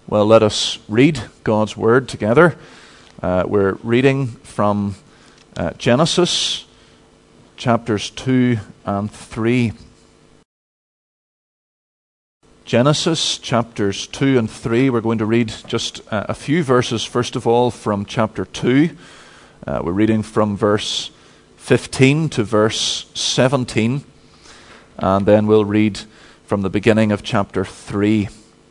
Well, let us read God's Word together. We're reading from Genesis, chapters 2 and 3. Genesis, chapters 2 and 3. We're going to read just a few verses, first of all, from chapter 2. We're reading from verse 15 to verse 17. And then we'll read from the beginning of chapter 3.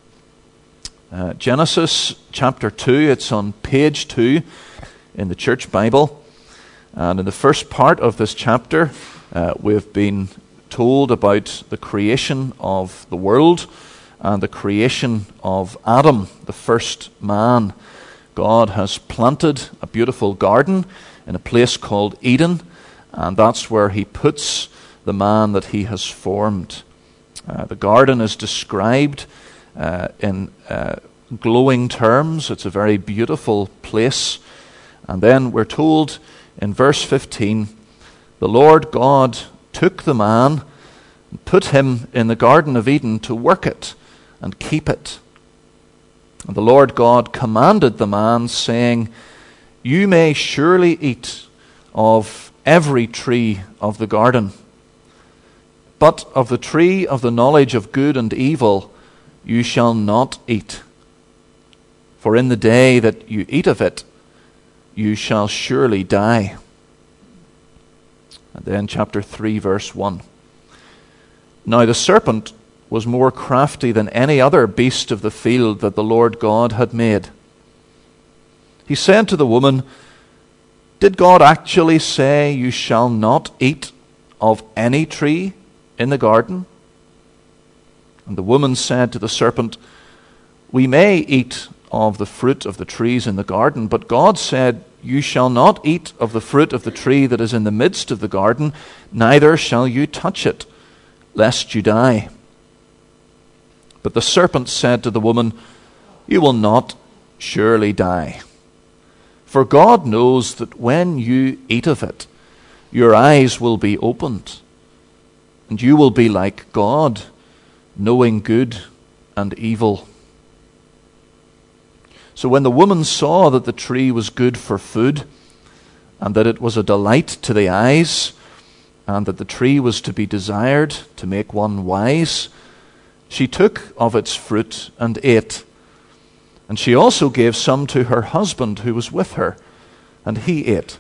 Genesis chapter 2, it's on page 2 in the Church Bible. And in the first part of this chapter, we've been told about the creation of the world and the creation of Adam, the first man. God has planted a beautiful garden in a place called Eden, and that's where he puts the man that he has formed. The garden is described in glowing terms. It's a very beautiful place. And then we're told in verse 15, the Lord God took the man and put him in the Garden of Eden to work it and keep it. And the Lord God commanded the man, saying, "You may surely eat of every tree of the garden, but of the tree of the knowledge of good and evil you shall not eat. For in the day that you eat of it, you shall surely die." And then chapter 3, verse 1. Now the serpent was more crafty than any other beast of the field that the Lord God had made. He said to the woman, "Did God actually say you shall not eat of any tree in the garden?" And the woman said to the serpent, "We may eat of the fruit of the trees in the garden, but God said, you shall not eat of the fruit of the tree that is in the midst of the garden, neither shall you touch it, lest you die." But the serpent said to the woman, "You will not surely die. For God knows that when you eat of it, your eyes will be opened, and you will be like God, knowing good and evil." So when the woman saw that the tree was good for food, and that it was a delight to the eyes, and that the tree was to be desired to make one wise, she took of its fruit and ate. And she also gave some to her husband who was with her, and he ate.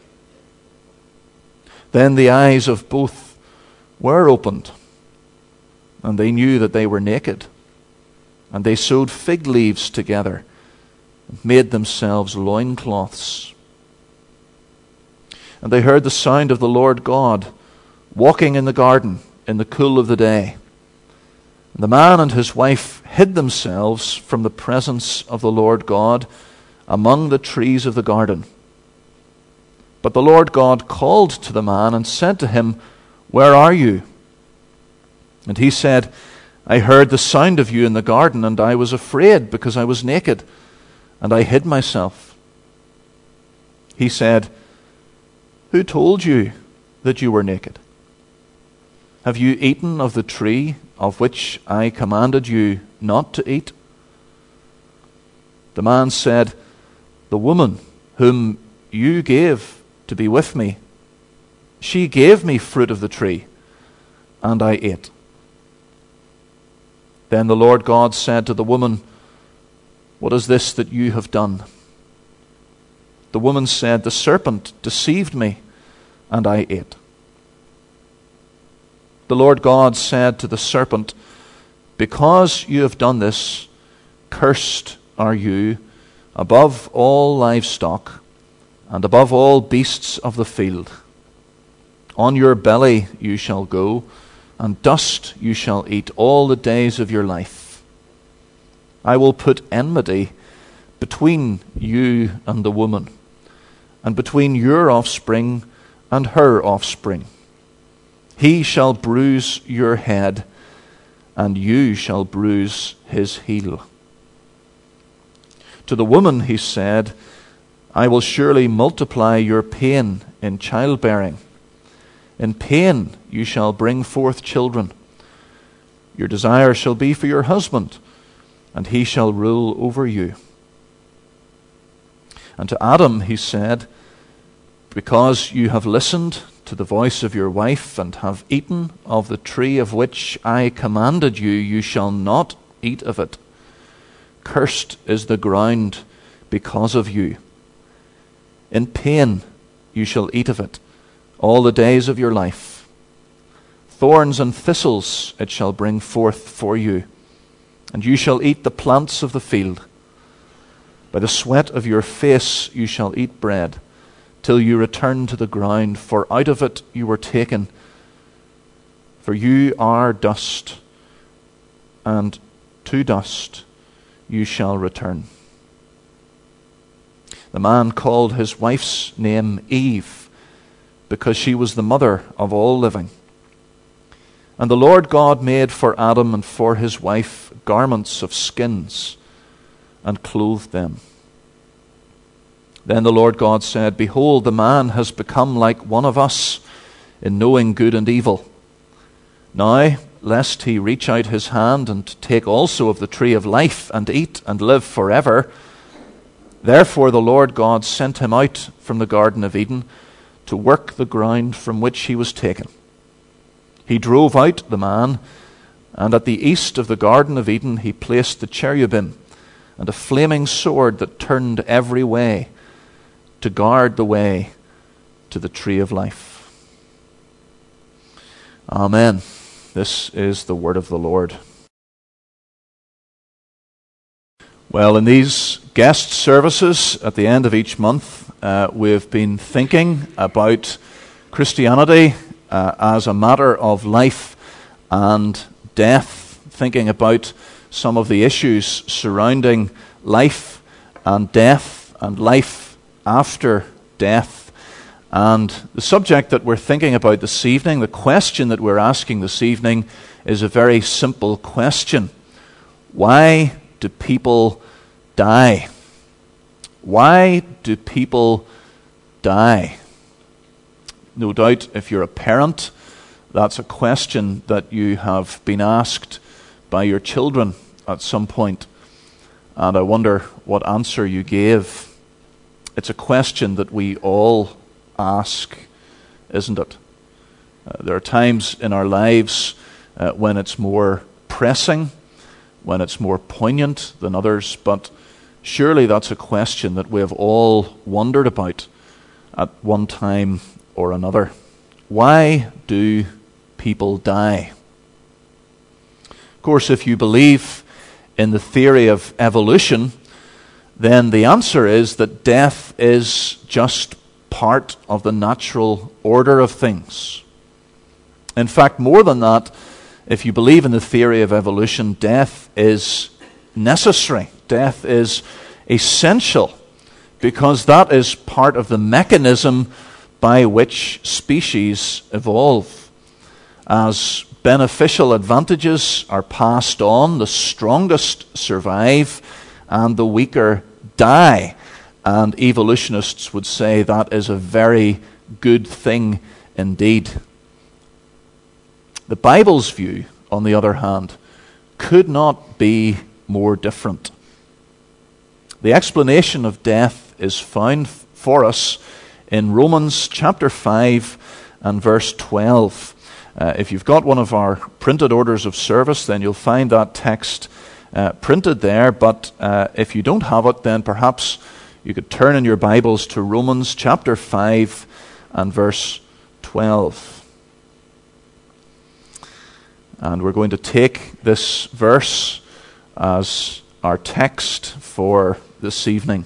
Then the eyes of both were opened, and they knew that they were naked. And they sewed fig leaves together and made themselves loincloths. And they heard the sound of the Lord God walking in the garden in the cool of the day. And the man and his wife hid themselves from the presence of the Lord God among the trees of the garden. But the Lord God called to the man and said to him, "Where are you?" And he said, "I heard the sound of you in the garden, and I was afraid because I was naked, and I hid myself." He said, "Who told you that you were naked? Have you eaten of the tree of which I commanded you not to eat?" The man said, "The woman whom you gave to be with me, she gave me fruit of the tree, and I ate." Then the Lord God said to the woman, "What is this that you have done?" The woman said, "The serpent deceived me, and I ate." The Lord God said to the serpent, "Because you have done this, cursed are you above all livestock and above all beasts of the field. On your belly you shall go, and dust you shall eat all the days of your life. I will put enmity between you and the woman, and between your offspring and her offspring. He shall bruise your head, and you shall bruise his heel." To the woman he said, "I will surely multiply your pain in childbearing. In pain you shall bring forth children. Your desire shall be for your husband, and he shall rule over you. And to Adam he said, because you have listened to the voice of your wife and have eaten of the tree of which I commanded you, you shall not eat of it. Cursed is the ground because of you. In pain you shall eat of it all the days of your life. Thorns and thistles it shall bring forth for you, and you shall eat the plants of the field. By the sweat of your face you shall eat bread, till you return to the ground, for out of it you were taken. For you are dust, and to dust you shall return. The man called his wife's name Eve, because she was the mother of all living. And the Lord God made for Adam and for his wife garments of skins, and clothed them. Then the Lord God said, behold, the man has become like one of us in knowing good and evil. Now, lest he reach out his hand and take also of the tree of life and eat and live forever. Therefore the Lord God sent him out from the Garden of Eden to work the ground from which he was taken. He drove out the man, and at the east of the Garden of Eden he placed the cherubim and a flaming sword that turned every way, to guard the way to the tree of life. Amen. This is the word of the Lord. Well, in these guest services at the end of each month, we've been thinking about Christianity as a matter of life and death, thinking about some of the issues surrounding life and death and life after death. And the subject that we're thinking about this evening, the question that we're asking this evening, is a very simple question. Why do people die? Why do people die? No doubt, if you're a parent, that's a question that you have been asked by your children at some point. And I wonder what answer you gave. It's a question that we all ask, isn't it? There are times in our lives when it's more pressing, when it's more poignant than others, but surely that's a question that we have all wondered about at one time or another. Why do people die? Of course, if you believe in the theory of evolution, then the answer is that death is just part of the natural order of things. In fact, more than that, if you believe in the theory of evolution, death is necessary. Death is essential, because that is part of the mechanism by which species evolve. As beneficial advantages are passed on, the strongest survive and the weaker die. And evolutionists would say that is a very good thing indeed. The Bible's view, on the other hand, could not be more different. The explanation of death is found for us in Romans chapter 5 and verse 12. If you've got one of our printed orders of service, then you'll find that text printed there. But if you don't have it, then perhaps you could turn in your Bibles to Romans chapter 5 and verse 12. And we're going to take this verse as our text for this evening.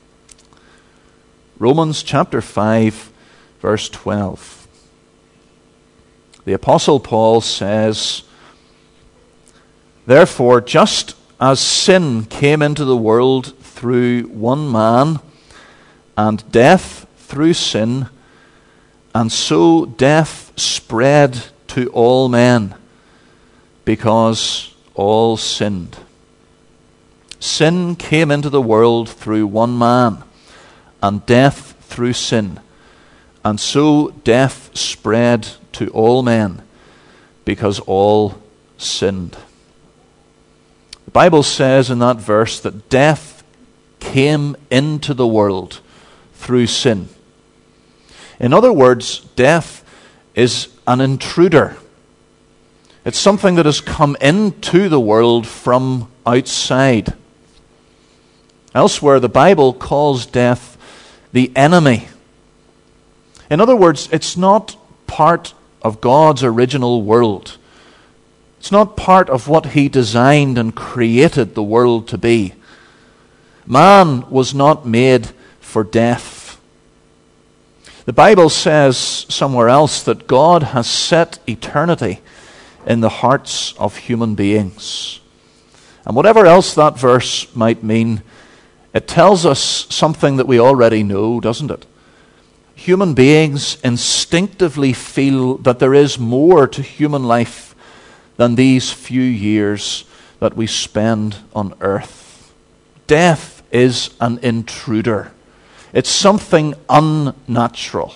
Romans chapter 5, verse 12. The Apostle Paul says, "Therefore, just as sin came into the world through one man, and death through sin, and so death spread to all men, because all sinned." Sin came into the world through one man, and death through sin, and so death spread to all men, because all sinned. The Bible says in that verse that death came into the world through sin. In other words, death is an intruder. It's something that has come into the world from outside. Elsewhere, the Bible calls death the enemy. In other words, it's not part of God's original world. It's not part of what He designed and created the world to be. Man was not made for death. The Bible says somewhere else that God has set eternity in the hearts of human beings. And whatever else that verse might mean, it tells us something that we already know, doesn't it? Human beings instinctively feel that there is more to human life than these few years that we spend on earth. Death is an intruder. It's something unnatural,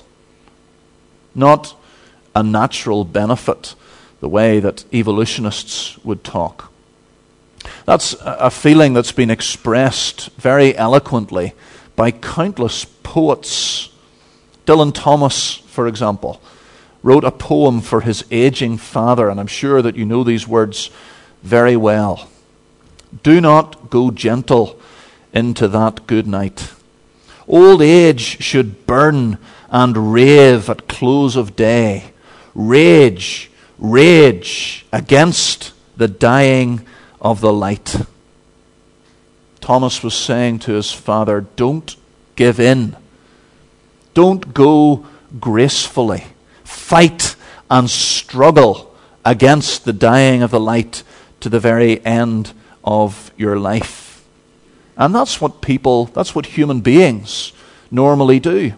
not a natural benefit, the way that evolutionists would talk. That's a feeling that's been expressed very eloquently by countless poets. Dylan Thomas, for example, wrote a poem for his aging father, and I'm sure that you know these words very well. Do not go gentle into that good night. Old age should burn and rave at close of day. Rage, rage against the dying of the light. Thomas was saying to his father, don't give in. Don't go gracefully. Fight and struggle against the dying of the light to the very end of your life. And that's what human beings normally do.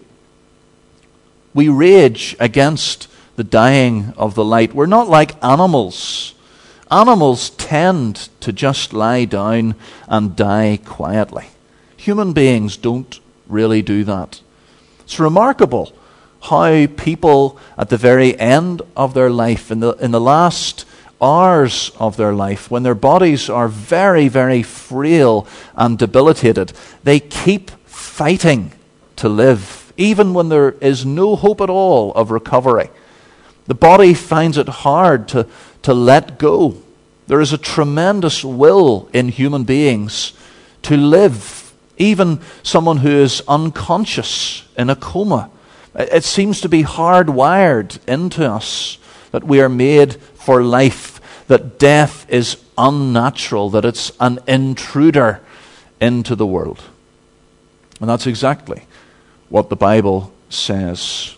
We rage against the dying of the light. We're not like animals. Animals tend to just lie down and die quietly. Human beings don't really do that. It's remarkable how people at the very end of their life, in the last hours of their life, when their bodies are very, very frail and debilitated, they keep fighting to live, even when there is no hope at all of recovery. The body finds it hard to let go. There is a tremendous will in human beings to live. Even someone who is unconscious in a coma. It seems to be hardwired into us that we are made for life, that death is unnatural, that it's an intruder into the world. And that's exactly what the Bible says.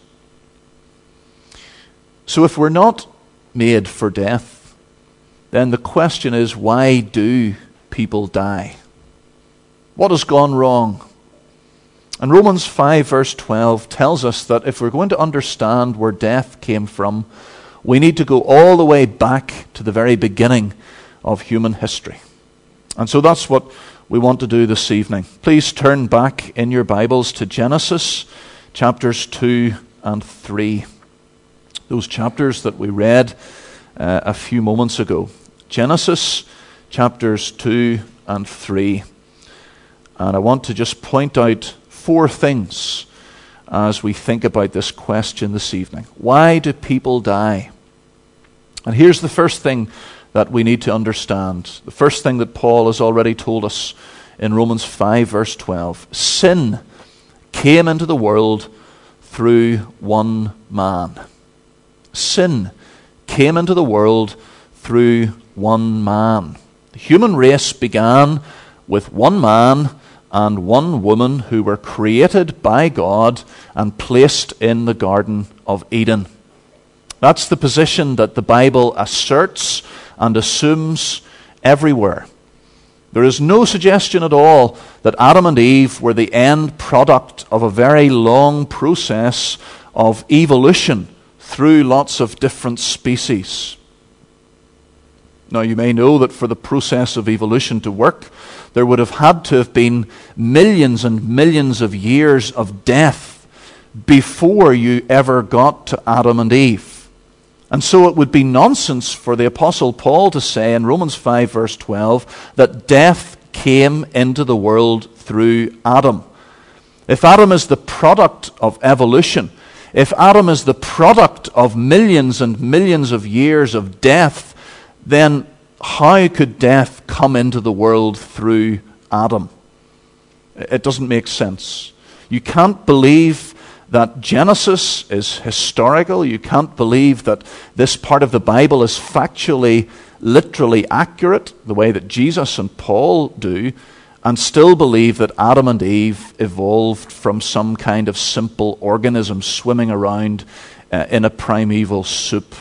So if we're not made for death, then the question is, why do people die? What has gone wrong? And Romans 5 verse 12 tells us that if we're going to understand where death came from, we need to go all the way back to the very beginning of human history. And so that's what we want to do this evening. Please turn back in your Bibles to Genesis chapters 2 and 3. Those chapters that we read a few moments ago. Genesis chapters 2 and 3. And I want to just point out 4 things as we think about this question this evening. Why do people die? And here's the first thing that we need to understand. The first thing that Paul has already told us in Romans 5 verse 12. Sin came into the world through one man. Sin came into the world through one man. The human race began with one man and one woman who were created by God and placed in the Garden of Eden. That's the position that the Bible asserts and assumes everywhere. There is no suggestion at all that Adam and Eve were the end product of a very long process of evolution through lots of different species. Now, you may know that for the process of evolution to work, there would have had to have been millions and millions of years of death before you ever got to Adam and Eve. And so it would be nonsense for the Apostle Paul to say in Romans 5 verse 12 that death came into the world through Adam. If Adam is the product of evolution, if Adam is the product of millions and millions of years of death, then how could death come into the world through Adam? It doesn't make sense. You can't believe that Genesis is historical. You can't believe that this part of the Bible is factually, literally accurate, the way that Jesus and Paul do, and still believe that Adam and Eve evolved from some kind of simple organism swimming around in a primeval soup.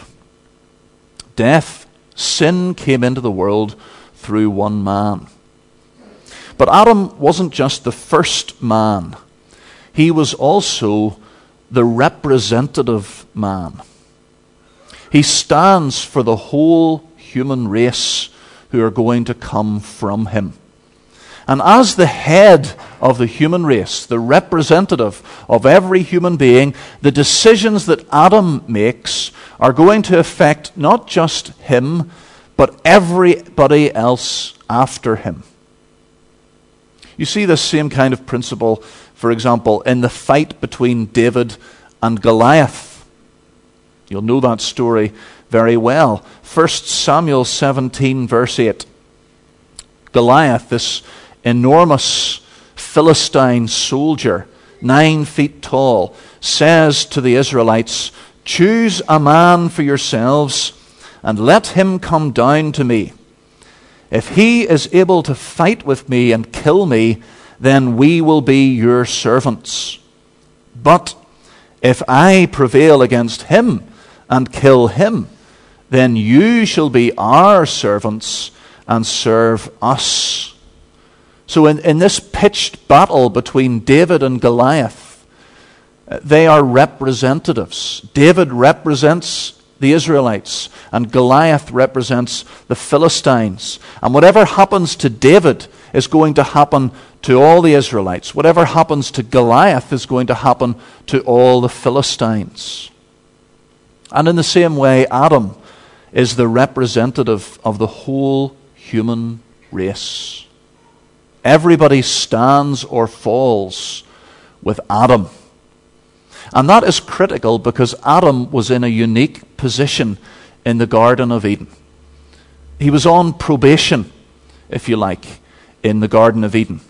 Death, sin came into the world through one man. But Adam wasn't just the first man. He was also the representative man. He stands for the whole human race who are going to come from him. And as the head of the human race, the representative of every human being, the decisions that Adam makes are going to affect not just him, but everybody else after him. You see this same kind of principle, for example, in the fight between David and Goliath. You'll know that story very well. 1 Samuel 17, verse 8. Goliath, this enormous Philistine soldier, 9 feet tall, says to the Israelites, "Choose a man for yourselves, and let him come down to me. If he is able to fight with me and kill me, then we will be your servants. But if I prevail against him and kill him, then you shall be our servants and serve us." So in this pitched battle between David and Goliath, they are representatives. David represents the Israelites, and Goliath represents the Philistines. And whatever happens to David is going to happen to all the Israelites. Whatever happens to Goliath is going to happen to all the Philistines. And in the same way, Adam is the representative of the whole human race. Everybody stands or falls with Adam. And that is critical because Adam was in a unique position in the Garden of Eden. He was on probation, if you like, in the Garden of Eden.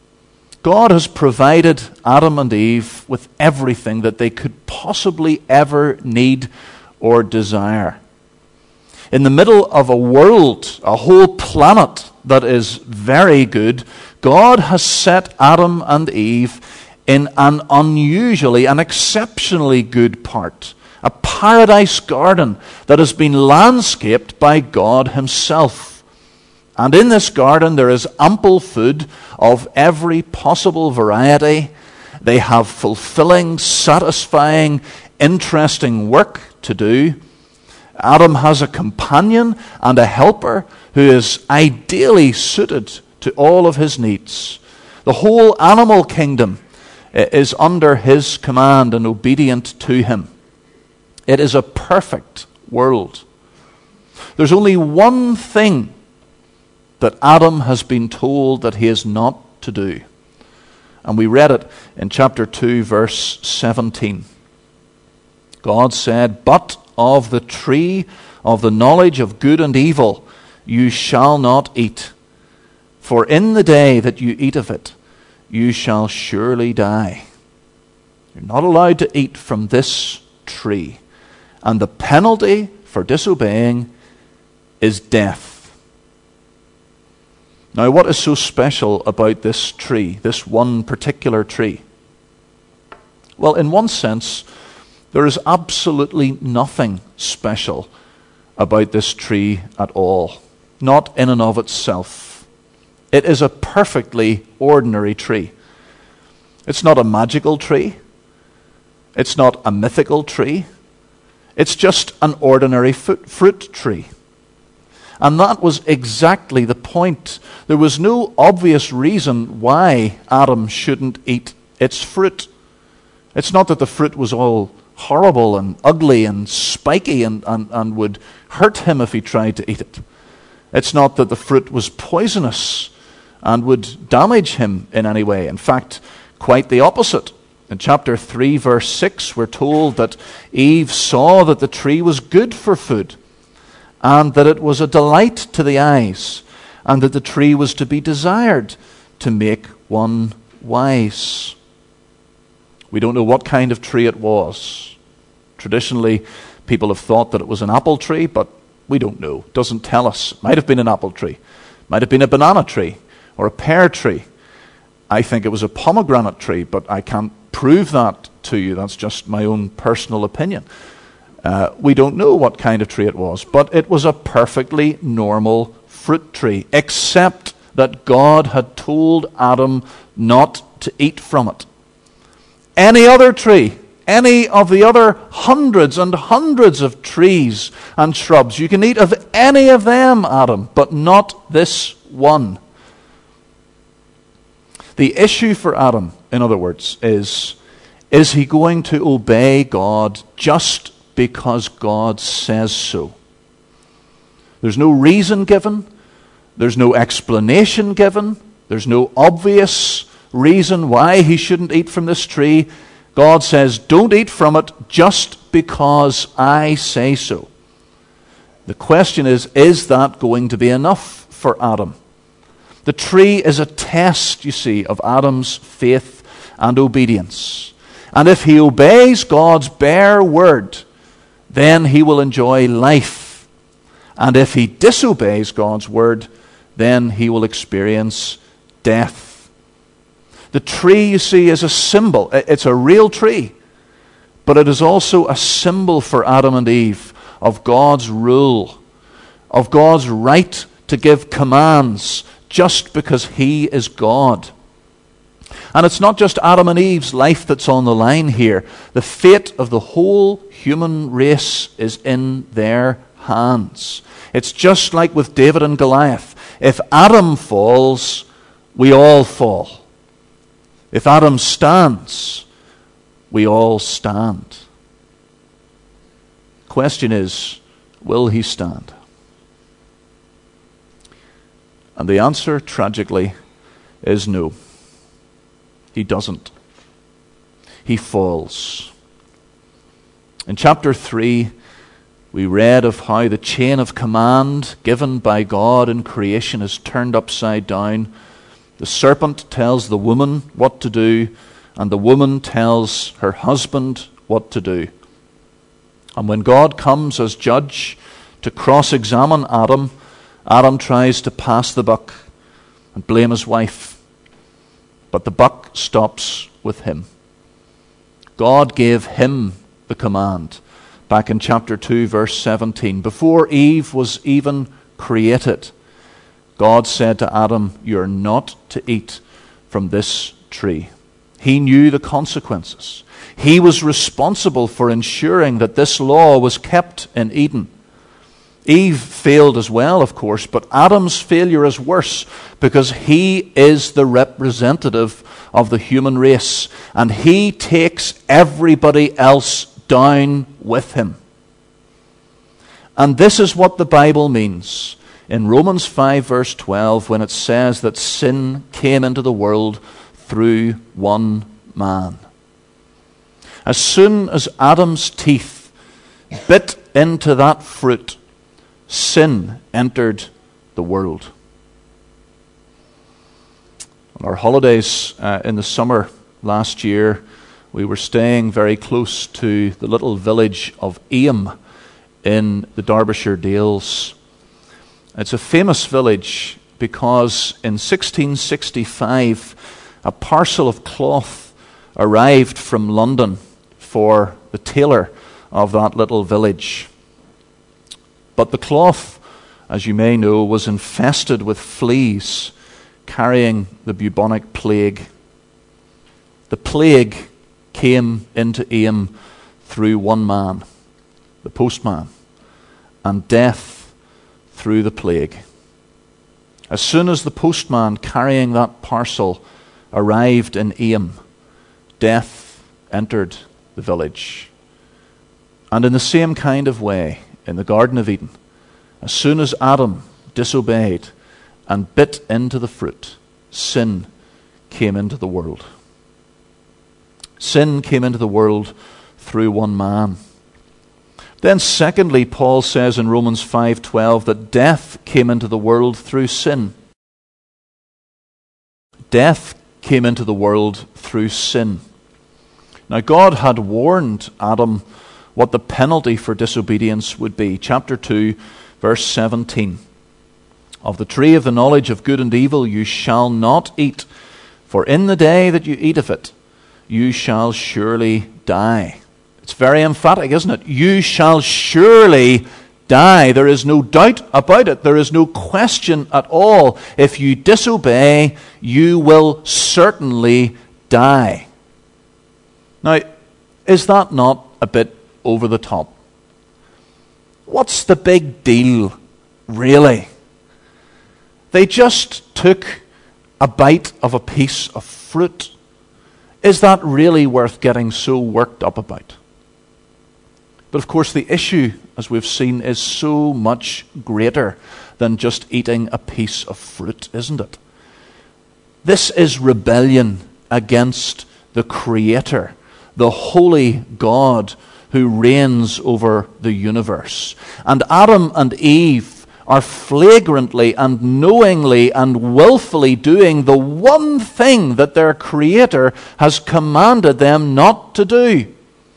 God has provided Adam and Eve with everything that they could possibly ever need or desire. In the middle of a world, a whole planet that is very good, God has set Adam and Eve in an unusually and exceptionally good part, a paradise garden that has been landscaped by God himself. And in this garden there is ample food of every possible variety. They have fulfilling, satisfying, interesting work to do. Adam has a companion and a helper who is ideally suited to all of his needs. The whole animal kingdom is under his command and obedient to him. It is a perfect world. There's only one thing that Adam has been told that he is not to do. And we read it in chapter 2, verse 17. God said, "But of the tree of the knowledge of good and evil you shall not eat. For in the day that you eat of it, you shall surely die." You're not allowed to eat from this tree. And the penalty for disobeying is death. Now, what is so special about this tree, this one particular tree? Well, in one sense, there is absolutely nothing special about this tree at all. Not in and of itself. It is a perfectly ordinary tree. It's not a magical tree. It's not a mythical tree. It's just an ordinary fruit tree. And that was exactly the point. There was no obvious reason why Adam shouldn't eat its fruit. It's not that the fruit was all horrible and ugly and spiky and would hurt him if he tried to eat it. It's not that the fruit was poisonous and would damage him in any way. In fact, quite the opposite. In chapter 3, verse 6, we're told that Eve saw that the tree was good for food, and that it was a delight to the eyes, and that the tree was to be desired to make one wise. We don't know what kind of tree it was. Traditionally, people have thought that it was an apple tree, but we don't know. It doesn't tell us. It might have been an apple tree. It might have been a banana tree or a pear tree. I think it was a pomegranate tree, but I can't prove that to you. That's just my own personal opinion. We don't know what kind of tree it was, but it was a perfectly normal fruit tree, except that God had told Adam not to eat from it. Any other tree, any of the other hundreds and hundreds of trees and shrubs, you can eat of any of them, Adam, but not this one. The issue for Adam, in other words, is he going to obey God just because God says so? There's no reason given. There's no explanation given. There's no obvious reason why he shouldn't eat from this tree. God says, don't eat from it just because I say so. The question is that going to be enough for Adam? The tree is a test, you see, of Adam's faith and obedience. And if he obeys God's bare word, then he will enjoy life. And if he disobeys God's word, then he will experience death. The tree, you see, is a symbol. It's a real tree. But it is also a symbol for Adam and Eve of God's rule, of God's right to give commands just because he is God. And it's not just Adam and Eve's life that's on the line here. The fate of the whole human race is in their hands. It's just like with David and Goliath. If Adam falls, we all fall. If Adam stands, we all stand. Question is, will he stand? And the answer, tragically, is no. He doesn't. He falls. In chapter 3, we read of how the chain of command given by God in creation is turned upside down. The serpent tells the woman what to do, and the woman tells her husband what to do. And when God comes as judge to cross-examine Adam, Adam tries to pass the buck and blame his wife. But the buck stops with him. God gave him the command back in chapter 2, verse 17. Before Eve was even created, God said to Adam, "You're not to eat from this tree." He knew the consequences. He was responsible for ensuring that this law was kept in Eden. Eve failed as well, of course, but Adam's failure is worse because he is the representative of the human race, and he takes everybody else down with him. And this is what the Bible means in Romans 5, verse 12, when it says that sin came into the world through one man. As soon as Adam's teeth bit into that fruit, sin entered the world. On our holidays in the summer last year, we were staying very close to the little village of Eyam in the Derbyshire Dales. It's a famous village because in 1665 a parcel of cloth arrived from London for the tailor of that little village. But the cloth, as you may know, was infested with fleas carrying the bubonic plague. The plague came into Eyam through one man, the postman, and death through the plague. As soon as the postman carrying that parcel arrived in Eyam, death entered the village. And in the same kind of way, in the Garden of Eden, as soon as Adam disobeyed and bit into the fruit, sin came into the world. Sin came into the world through one man. Then secondly, Paul says in Romans 5:12 that death came into the world through sin. Death came into the world through sin. Now God had warned Adam what the penalty for disobedience would be. Chapter 2, verse 17. Of the tree of the knowledge of good and evil you shall not eat, for in the day that you eat of it, you shall surely die. It's very emphatic, isn't it? You shall surely die. There is no doubt about it. There is no question at all. If you disobey, you will certainly die. Now, is that not a bit over the top? What's the big deal, really? They just took a bite of a piece of fruit. Is that really worth getting so worked up about? But of course the issue, as we've seen, is so much greater than just eating a piece of fruit, isn't it? This is rebellion against the Creator, the holy God who reigns over the universe. And Adam and Eve are flagrantly and knowingly and willfully doing the one thing that their Creator has commanded them not to do.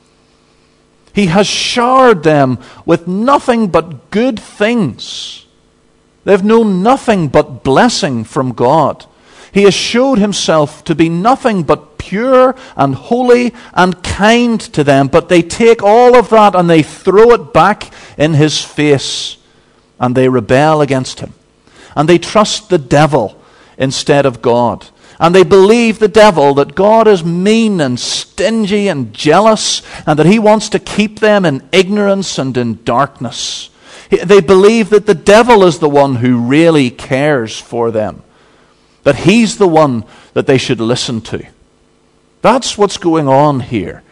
He has showered them with nothing but good things. They've known nothing but blessing from God. He has showed himself to be nothing but pure and holy and kind to them, but they take all of that and they throw it back in his face, and they rebel against him. And they trust the devil instead of God. And they believe the devil that God is mean and stingy and jealous, and that he wants to keep them in ignorance and in darkness. They believe that the devil is the one who really cares for them, that he's the one that they should listen to. That's what's going on here.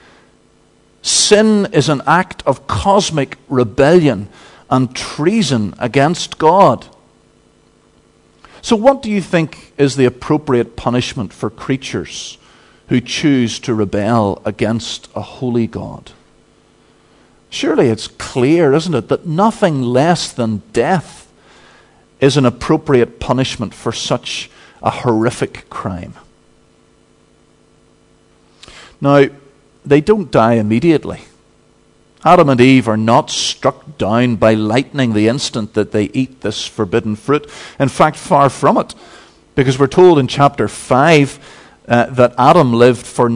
Sin is an act of cosmic rebellion and treason against God. So what do you think is the appropriate punishment for creatures who choose to rebel against a holy God? Surely it's clear, isn't it, that nothing less than death is an appropriate punishment for such a horrific crime. Now, they don't die immediately. Adam and Eve are not struck down by lightning the instant that they eat this forbidden fruit. In fact, far from it. Because we're told in chapter 5 that Adam lived for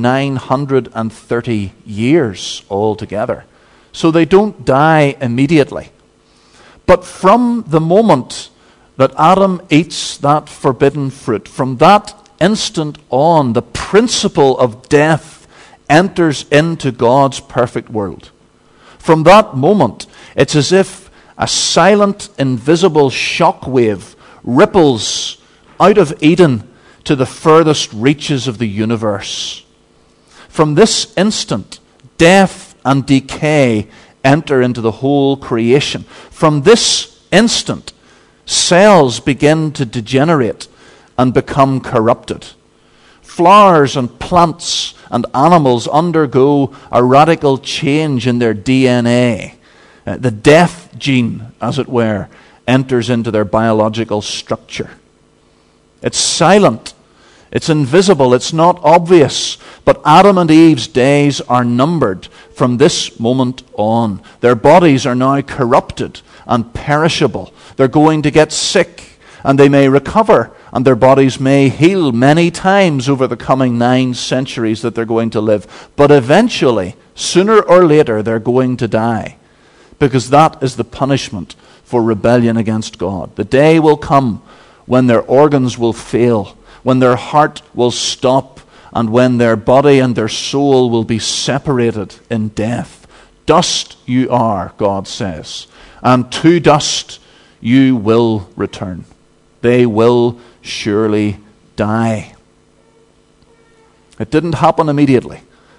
930 years altogether. So they don't die immediately. But from the moment that Adam eats that forbidden fruit, from that instant on, the principle of death enters into God's perfect world. From that moment, it's as if a silent, invisible shock wave ripples out of Eden to the furthest reaches of the universe. From this instant, death and decay enter into the whole creation. From this instant, cells begin to degenerate and become corrupted. Flowers and plants and animals undergo a radical change in their DNA. The death gene, as it were, enters into their biological structure. It's silent. It's invisible. It's not obvious. But Adam and Eve's days are numbered from this moment on. Their bodies are now corrupted and perishable. They're going to get sick, and they may recover, and their bodies may heal many times over the coming 9 centuries that they're going to live. But eventually, sooner or later, they're going to die, because that is the punishment for rebellion against God. The day will come when their organs will fail, when their heart will stop, and when their body and their soul will be separated in death. Dust you are, God says, and to dust you will return. They will surely die. It didn't happen immediately.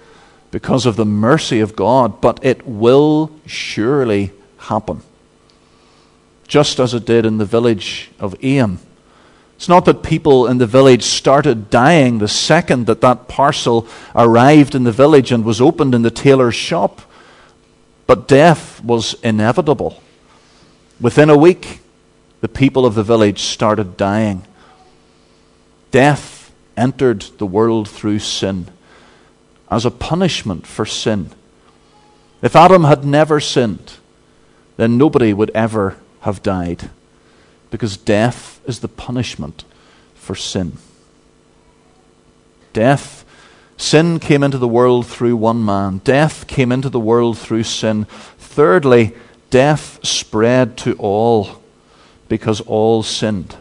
because of the mercy of God, but it will surely happen. Just as it did in the village of Aim. It's not that people in the village started dying the second that parcel arrived in the village and was opened in the tailor's shop, but death was inevitable. Within a week, the people of the village started dying. Death entered the world through sin as a punishment for sin. If Adam had never sinned, then nobody would ever have died, because death is the punishment for sin. Sin came into the world through one man. Death came into the world through sin. Thirdly, death spread to all because all sinned.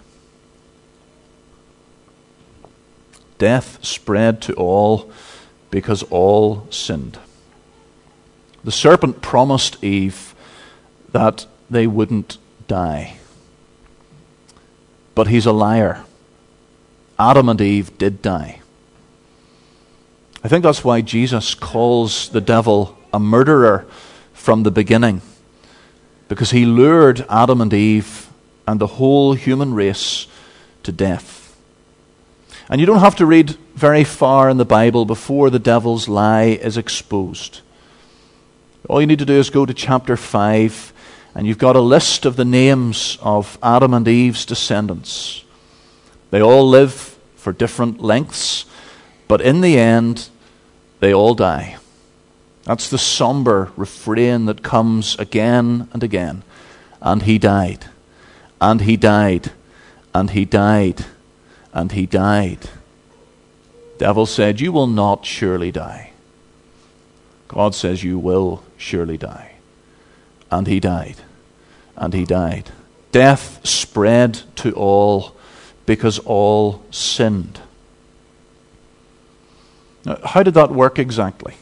Death spread to all because all sinned. The serpent promised Eve that they wouldn't die. But he's a liar. Adam and Eve did die. I think that's why Jesus calls the devil a murderer from the beginning, because he lured Adam and Eve and the whole human race to death. And you don't have to read very far in the Bible before the devil's lie is exposed. All you need to do is go to chapter 5, and you've got a list of the names of Adam and Eve's descendants. They all live for different lengths, but in the end, they all die. That's the somber refrain that comes again and again. And he died, and he died, and he died, and he died. Devil said, you will not surely die. God says, you will surely die. And he died, and he died. Death spread to all because all sinned. Now, how did that work exactly?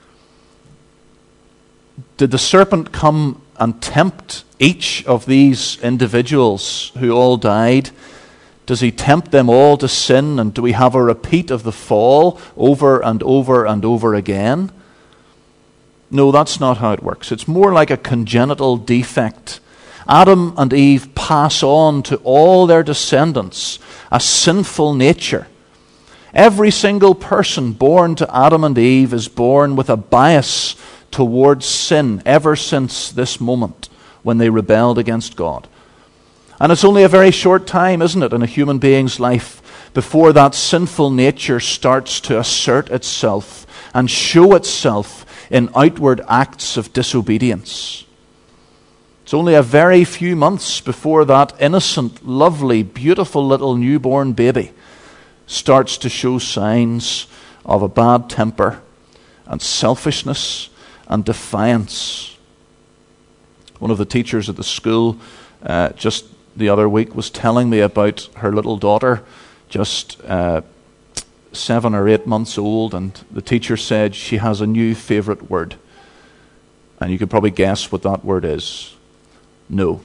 Did the serpent come and tempt each of these individuals who all died? Does he tempt them all to sin, and do we have a repeat of the fall over and over and over again? No, that's not how it works. It's more like a congenital defect. Adam and Eve pass on to all their descendants a sinful nature. Every single person born to Adam and Eve is born with a bias towards sin ever since this moment when they rebelled against God. And it's only a very short time, isn't it, in a human being's life before that sinful nature starts to assert itself and show itself in outward acts of disobedience. It's only a very few months before that innocent, lovely, beautiful little newborn baby starts to show signs of a bad temper and selfishness and defiance. One of the teachers at the school just the other week was telling me about her little daughter, just 7 or 8 months old, and the teacher said she has a new favorite word. And you could probably guess what that word is. No.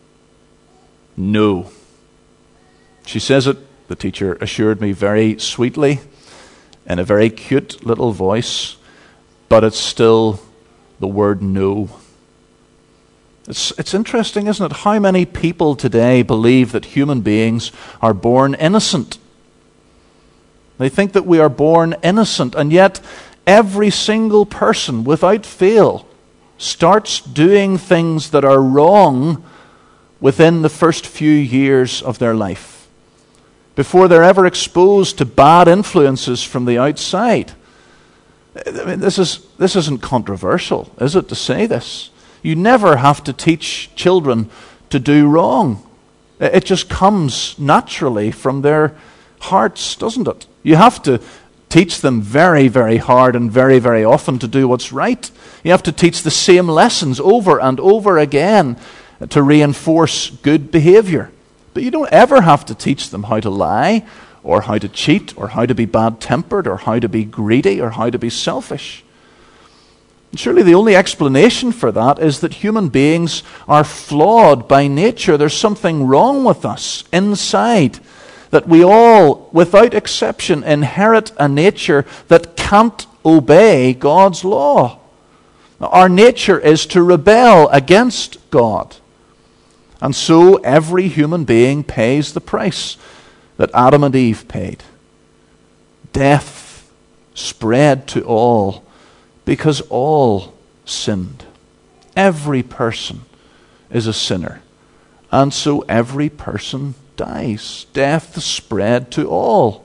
No. She says it, the teacher assured me very sweetly, in a very cute little voice, but it's still the word no. It's interesting, isn't it, how many people today believe that human beings are born innocent. They think that we are born innocent, and yet every single person, without fail, starts doing things that are wrong within the first few years of their life, before they're ever exposed to bad influences from the outside. I mean, this isn't controversial, is it, to say this? You never have to teach children to do wrong. It just comes naturally from their hearts, doesn't it? You have to teach them very, very hard and very, very often to do what's right. You have to teach the same lessons over and over again to reinforce good behavior. But you don't ever have to teach them how to lie, or how to cheat, or how to be bad-tempered, or how to be greedy, or how to be selfish. And surely the only explanation for that is that human beings are flawed by nature. There's something wrong with us inside, that we all, without exception, inherit a nature that can't obey God's law. Our nature is to rebel against God. And so every human being pays the price that Adam and Eve paid. Death spread to all because all sinned. Every person is a sinner. And so every person dies. Death spread to all.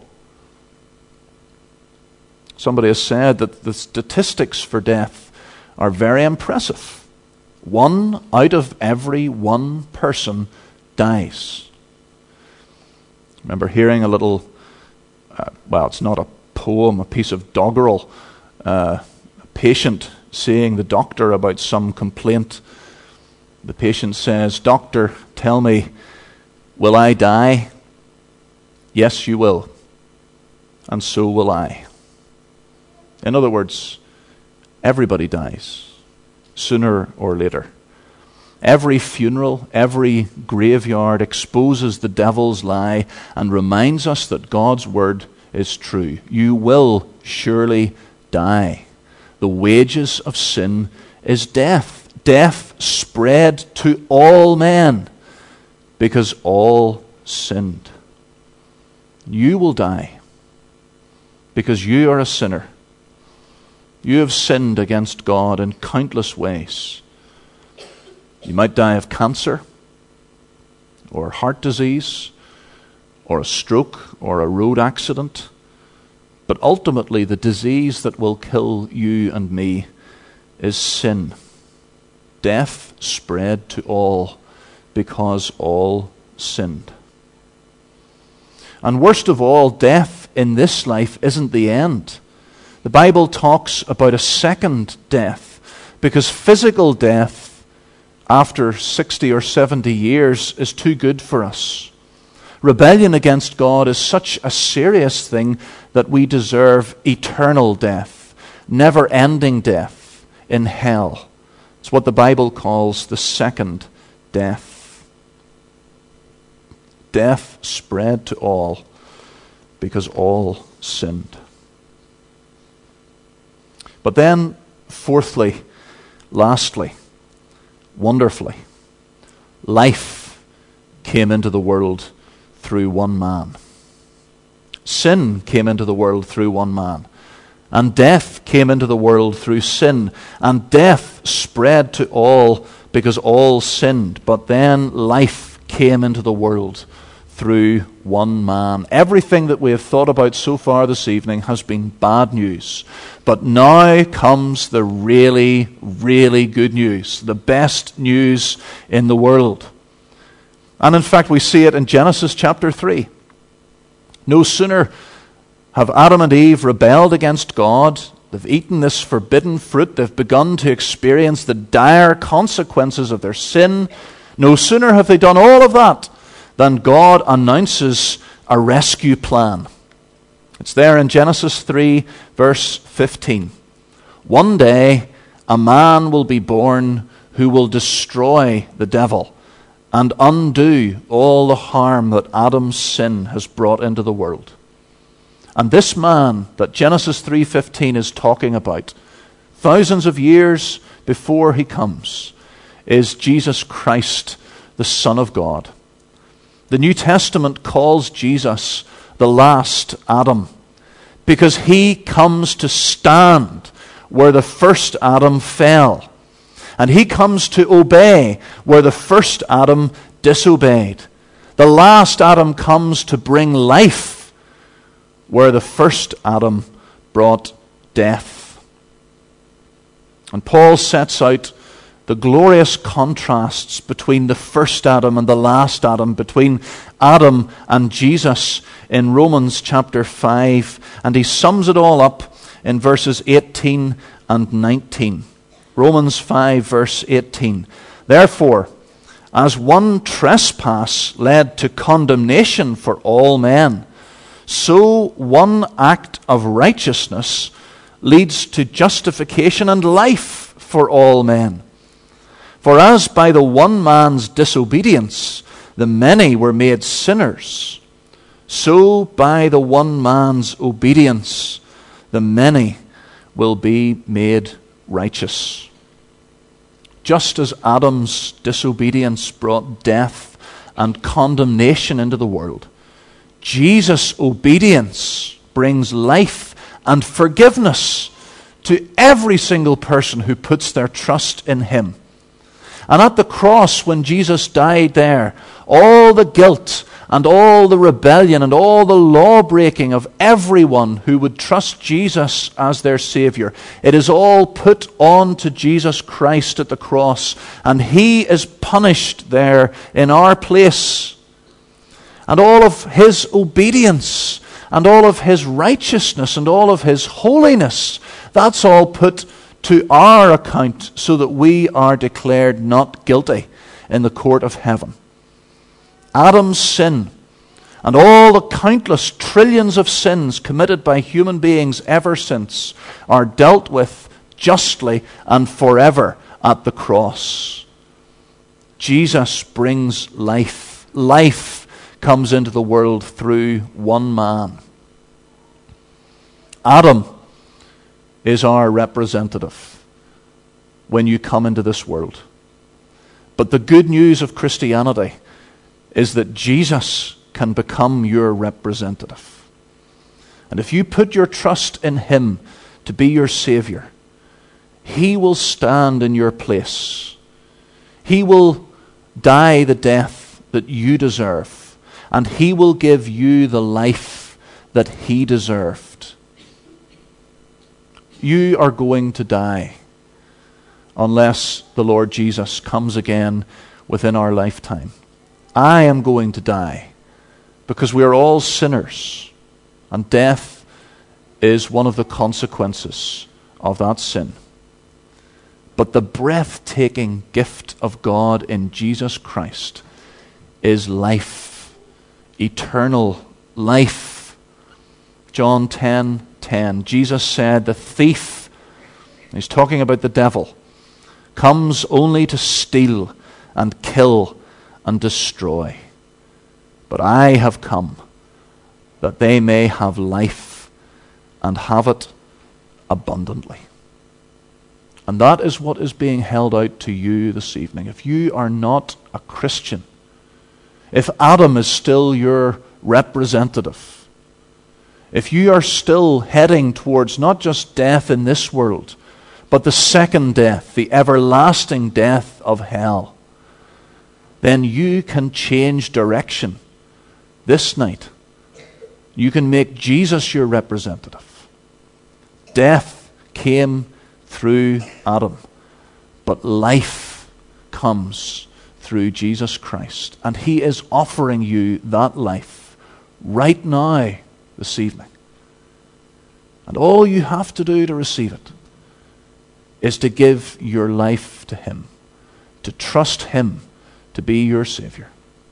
Somebody has said that the statistics for death are very impressive. 1 out of every 1 person dies. I remember hearing a little, it's not a poem, a piece of doggerel. A patient saying the doctor about some complaint. The patient says, "Doctor, tell me, will I die?" "Yes, you will. And so will I." In other words, everybody dies, sooner or later. Every funeral, every graveyard exposes the devil's lie and reminds us that God's word is true. You will surely die. The wages of sin is death. Death spread to all men because all sinned. You will die because you are a sinner. You have sinned against God in countless ways. You might die of cancer, or heart disease, or a stroke, or a road accident. But ultimately, the disease that will kill you and me is sin. Death spread to all because all sinned. And worst of all, death in this life isn't the end. The Bible talks about a second death, because physical death after 60 or 70 years is too good for us. Rebellion against God is such a serious thing that we deserve eternal death, never-ending death in hell. It's what the Bible calls the second death. Death spread to all because all sinned. But then, fourthly, lastly, wonderfully, life came into the world through one man. Sin came into the world through one man. And death came into the world through sin. And death spread to all because all sinned. But then life came into the world through one man. Everything that we have thought about so far this evening has been bad news. But now comes the really, really good news. The best news in the world. And in fact, we see it in Genesis chapter 3. No sooner have Adam and Eve rebelled against God, they've eaten this forbidden fruit, they've begun to experience the dire consequences of their sin. No sooner have they done all of that than God announces a rescue plan. It's there in Genesis 3, verse 15. One day, a man will be born who will destroy the devil and undo all the harm that Adam's sin has brought into the world. And this man that Genesis 3:15 is talking about, thousands of years before he comes, is Jesus Christ, the Son of God. The New Testament calls Jesus the last Adam because he comes to stand where the first Adam fell. And he comes to obey where the first Adam disobeyed. The last Adam comes to bring life where the first Adam brought death. And Paul sets out the glorious contrasts between the first Adam and the last Adam, between Adam and Jesus in Romans chapter 5. And he sums it all up in verses 18 and 19. Romans 5 verse 18. Therefore, as one trespass led to condemnation for all men, so one act of righteousness leads to justification and life for all men. For as by the one man's disobedience the many were made sinners, so by the one man's obedience the many will be made righteous. Just as Adam's disobedience brought death and condemnation into the world, Jesus' obedience brings life and forgiveness to every single person who puts their trust in him. And at the cross, when Jesus died there, all the guilt and all the rebellion and all the law-breaking of everyone who would trust Jesus as their Savior, it is all put on to Jesus Christ at the cross, and he is punished there in our place. And all of his obedience and all of his righteousness and all of his holiness, that's all put to our account so that we are declared not guilty in the court of heaven. Adam's sin and all the countless trillions of sins committed by human beings ever since are dealt with justly and forever at the cross. Jesus brings life. Life comes into the world through one man. Adam is our representative when you come into this world. But the good news of Christianity is that Jesus can become your representative. And if you put your trust in him to be your Savior, he will stand in your place. He will die the death that you deserve, and he will give you the life that he deserved. You are going to die unless the Lord Jesus comes again within our lifetime. I am going to die because we are all sinners, and death is one of the consequences of that sin. But the breathtaking gift of God in Jesus Christ is life, eternal life. John 10:10, Jesus said, the thief, he's talking about the devil, comes only to steal and kill and destroy. But I have come that they may have life and have it abundantly. And that is what is being held out to you this evening. If you are not a Christian, if Adam is still your representative, if you are still heading towards not just death in this world, but the second death, the everlasting death of hell, then you can change direction this night. You can make Jesus your representative. Death came through Adam, but life comes through Jesus Christ. And he is offering you that life right now, this evening. And all you have to do to receive it is to give your life to him, to trust him to be your Savior.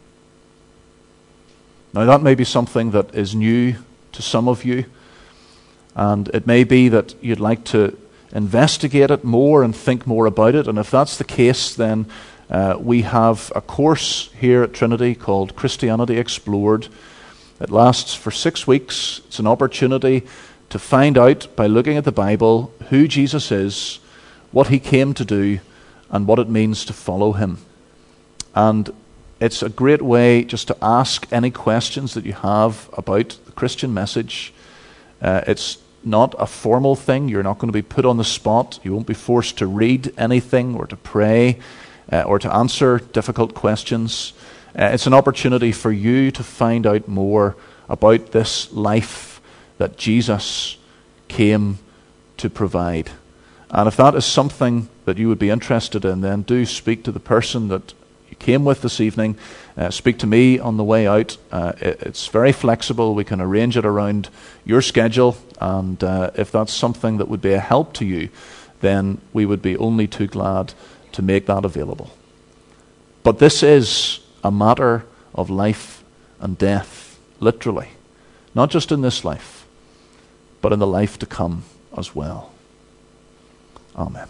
Now that may be something that is new to some of you, and it may be that you'd like to investigate it more and think more about it, and if that's the case, then we have a course here at Trinity called Christianity Explored. It lasts for 6 weeks. It's an opportunity to find out, by looking at the Bible, who Jesus is, what he came to do, and what it means to follow him. And it's a great way just to ask any questions that you have about the Christian message. It's not a formal thing. You're not going to be put on the spot. You won't be forced to read anything or to pray or to answer difficult questions. It's an opportunity for you to find out more about this life that Jesus came to provide. And if that is something that you would be interested in, then do speak to the person that you came with this evening. Speak to me on the way out. It's very flexible. We can arrange it around your schedule. And if that's something that would be a help to you, then we would be only too glad to make that available. But this is a matter of life and death, literally. Not just in this life, but in the life to come as well. Amen.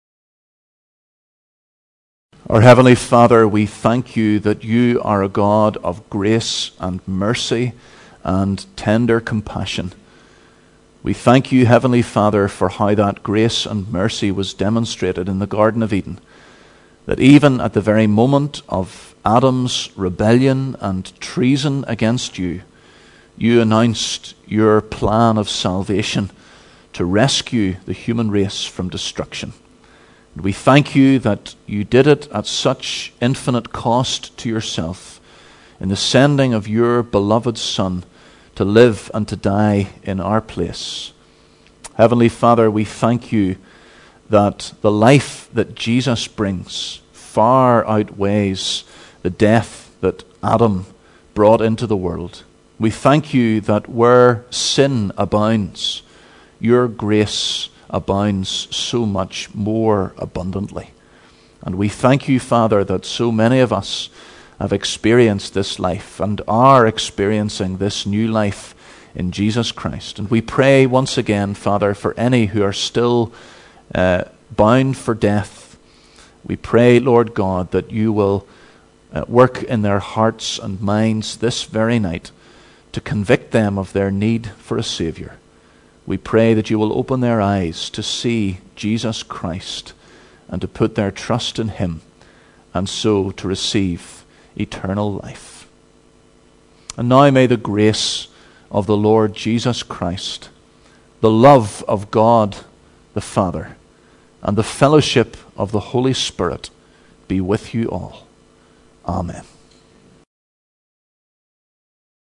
Our Heavenly Father, we thank you that you are a God of grace and mercy and tender compassion. We thank you, Heavenly Father, for how that grace and mercy was demonstrated in the Garden of Eden, that even at the very moment of Adam's rebellion and treason against you, you announced your plan of salvation to rescue the human race from destruction. And we thank you that you did it at such infinite cost to yourself in the sending of your beloved Son to live and to die in our place. Heavenly Father, we thank you that the life that Jesus brings far outweighs the death that Adam brought into the world. We thank you that where sin abounds, your grace abounds so much more abundantly. And we thank you, Father, that so many of us have experienced this life and are experiencing this new life in Jesus Christ. And we pray once again, Father, for any who are still bound for death. We pray, Lord God, that you will work in their hearts and minds this very night to convict them of their need for a Savior. We pray that you will open their eyes to see Jesus Christ and to put their trust in him, and so to receive eternal life. And now may the grace of the Lord Jesus Christ, the love of God the Father, and the fellowship of the Holy Spirit be with you all. Amen.